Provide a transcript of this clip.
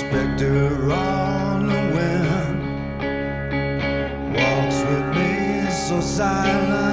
specter on the wind walks with me so silent.